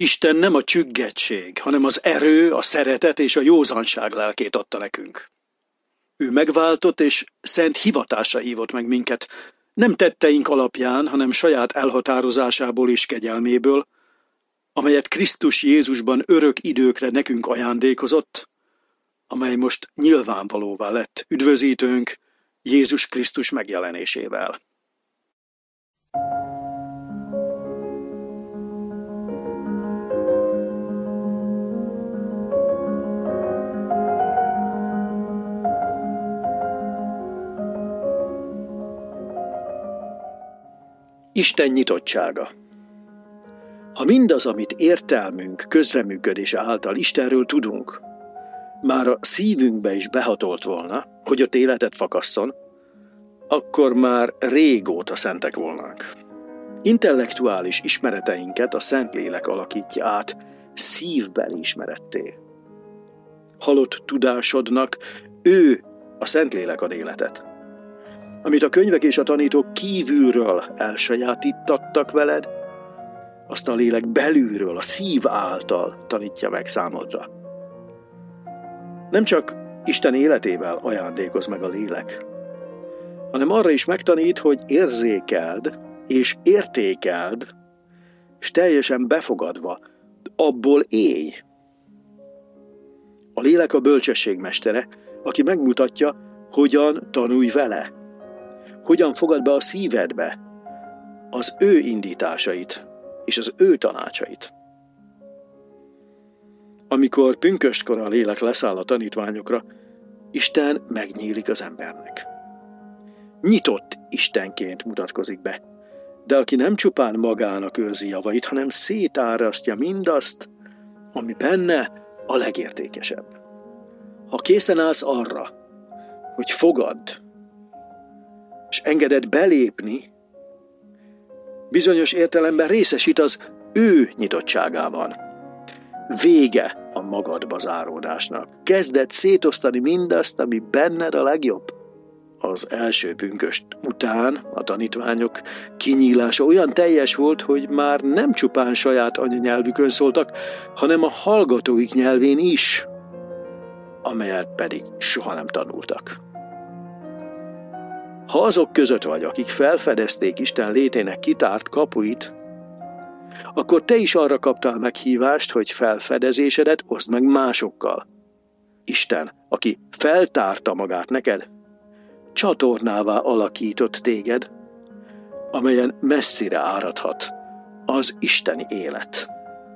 Isten nem a csüggettség, hanem az erő, a szeretet és a józanság lelkét adta nekünk. Ő megváltott és szent hivatásra hívott meg minket, nem tetteink alapján, hanem saját elhatározásából és kegyelméből, amelyet Krisztus Jézusban örök időkre nekünk ajándékozott, amely most nyilvánvalóvá lett üdvözítőnk Jézus Krisztus megjelenésével. Isten nyitottsága. Ha mindaz, amit értelmünk közreműködése által Istenről tudunk, már a szívünkbe is behatolt volna, hogy ott életet fakasszon, akkor már régóta szentek volnánk. Intellektuális ismereteinket a Szentlélek alakítja át szívbeli ismeretté. Halott tudásodnak ő, a Szentlélek ad életet. Amit a könyvek és a tanítók kívülről elsajátítottak veled, azt a lélek belülről, a szív által tanítja meg számodra. Nem csak Isten életével ajándékoz meg a lélek, hanem arra is megtanít, hogy érzékeld és értékeld, és teljesen befogadva abból élj. A lélek a bölcsesség mestere, aki megmutatja, hogyan tanulj vele, hogyan fogad be a szívedbe az ő indításait és az ő tanácsait. Amikor pünköstkor a lélek leszáll a tanítványokra, Isten megnyílik az embernek. Nyitott Istenként mutatkozik be, de aki nem csupán magának őrzi javait, hanem szétárasztja mindazt, ami benne a legértékesebb. Ha készen állsz arra, hogy fogadd, és engeded belépni, bizonyos értelemben részesít az ő nyitottságában. Vége a magadba záródásnak. Kezded szétosztani mindazt, ami benned a legjobb. Az első pünköst után a tanítványok kinyílása olyan teljes volt, hogy már nem csupán saját anyanyelvükön szóltak, hanem a hallgatóik nyelvén is, amelyet pedig soha nem tanultak. Ha azok között vagy, akik felfedezték Isten létének kitárt kapuit, akkor te is arra kaptál meghívást, hogy felfedezésedet oszd meg másokkal. Isten, aki feltárta magát neked, csatornává alakított téged, amelyen messzire áradhat az isteni élet.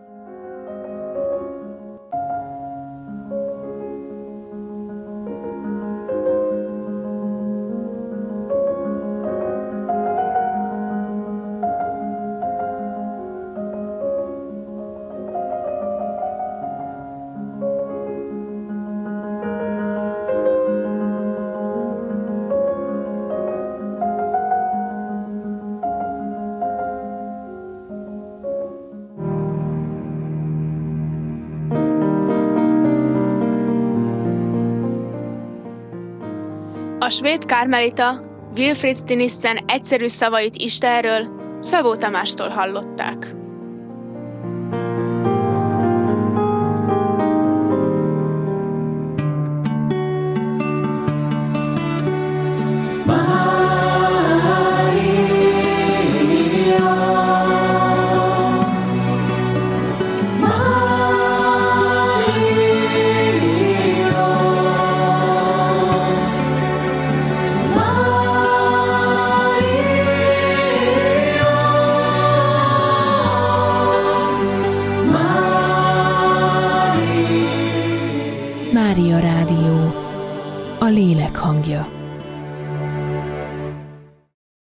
A svéd karmelita Wilfrid Stinissen egyszerű szavait Istenről Szabó Tamástól hallották. Mária Rádió, a lélek hangja.